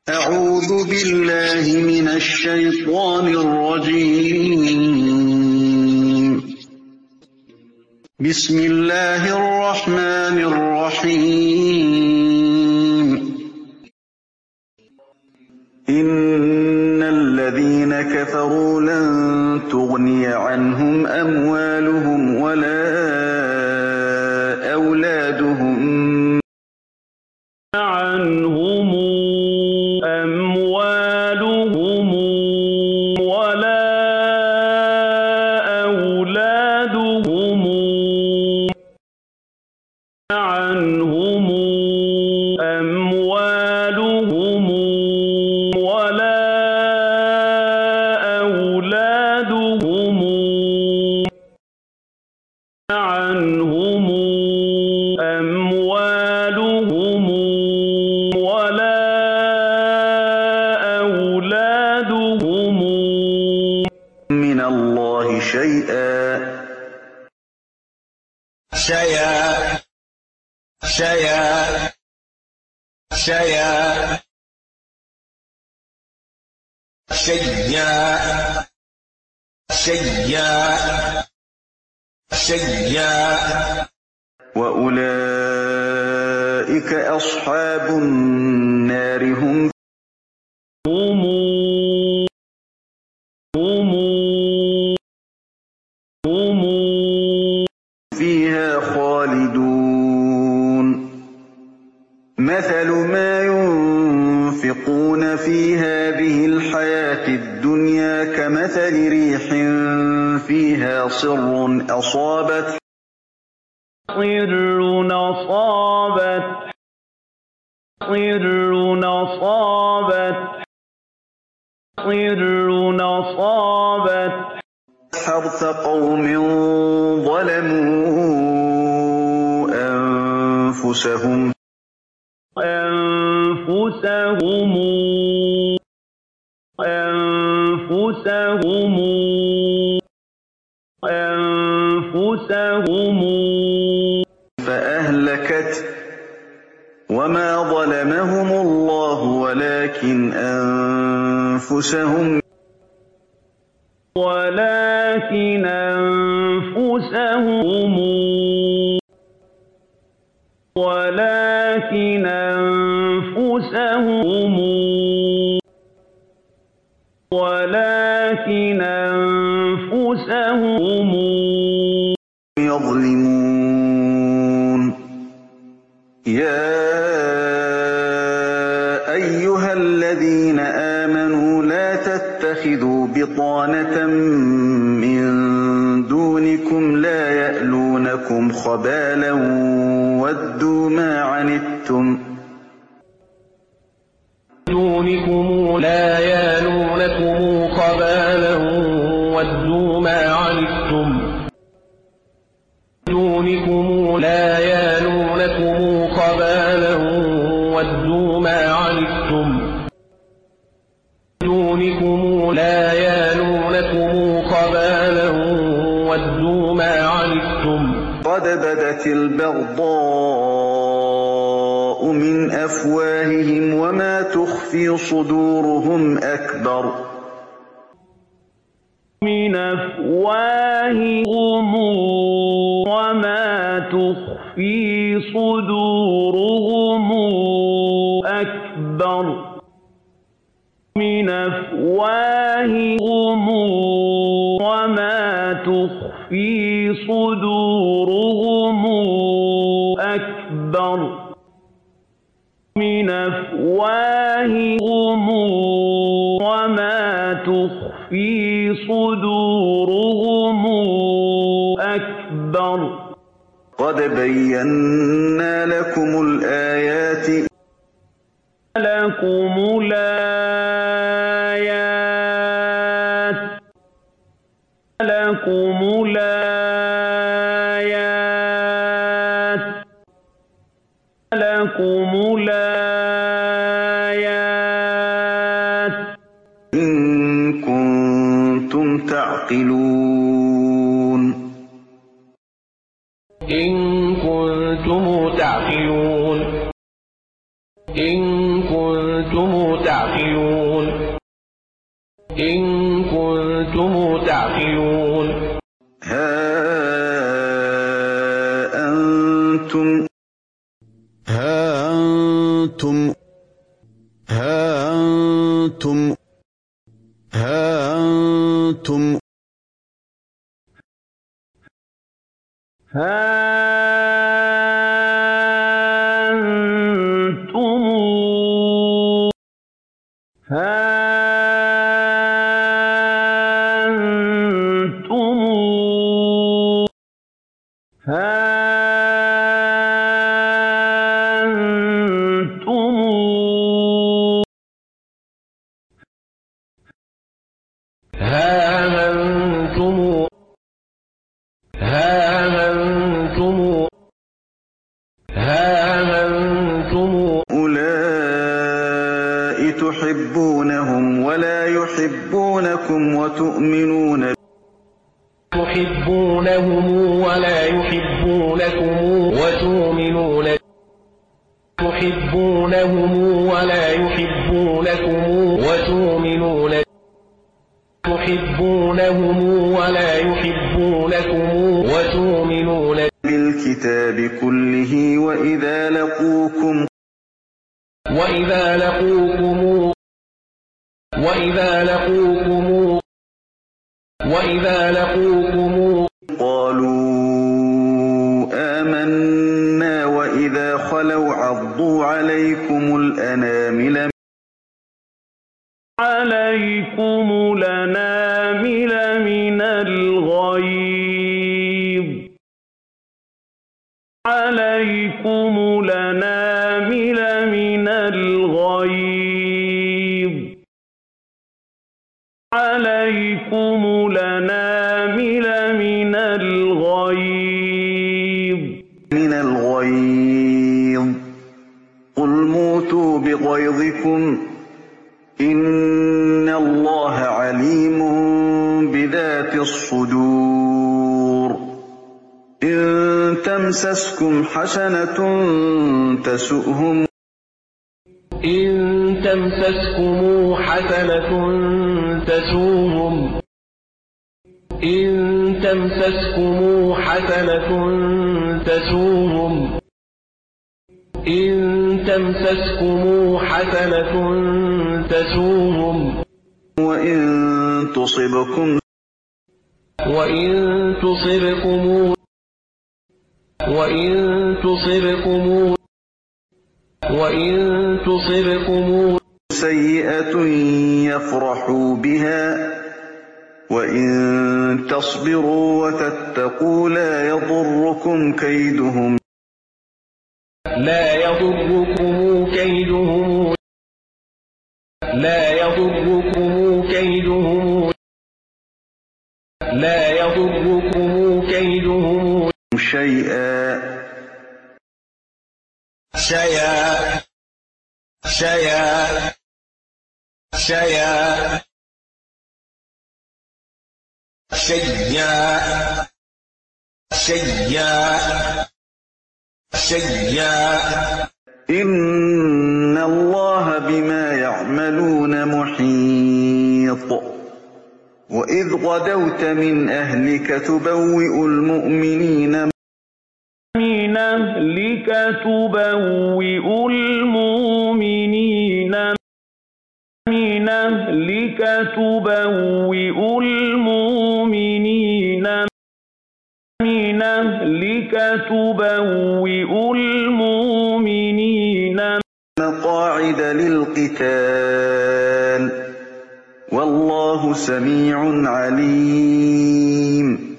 أعوذ بالله من الشيطان الرجيم. بسم الله الرحمن الرحيم. إن الذين كفروا لن تغني عنهم أموالهم ولا أولادهم عنهم أموالهم ولا أولادهم عنهم أموالهم ولا أولادهم عنهم أموالهم ولا أولادهم من الله شيئا وأولئك أصحاب النار هم فيها خالدون. مثل ما ينفقون في هذه الحياة الدنيا كمثل ريح فيها صر أصابت حرث قوم ظلموا أنفسهم فأهلكت وما ظلمهم الله ولكن أنفسهم يظلمون. يا أيها الذين آمنوا لا تتخذوا بطانة من دونكم لا يألونكم خبالا ودوا ما عنتم قد بدت البغضاء من أفواههم وما تخفي صدورهم أكبر. من أفواههم وما تخفي صدورهم أكبر. قد بينا لكم الآيات إن كنتم تعقلون. إن كنتم تعقلون إن كنتم تعقلون ها أنتم أولئك تحبونهم ولا يحبونكم وتؤمنون بالكتاب كله وإذا لقوكم قالوا آمنا وإذا خلوا عضوا عليكم الأنامل من الغيظ قل موتوا بغيظكم إن الله عليم بذات الصدور إن تمسسكم حسنة تسؤهم وإن تصبكم سيئة يفرحوا بها وإن تصبروا وتتقوا لا يضركم كيدهم شيئا إن الله بما يعملون محيط وإذ غدوت من أهلك تبوئ المؤمنين مقاعد للقتال والله سميع عليم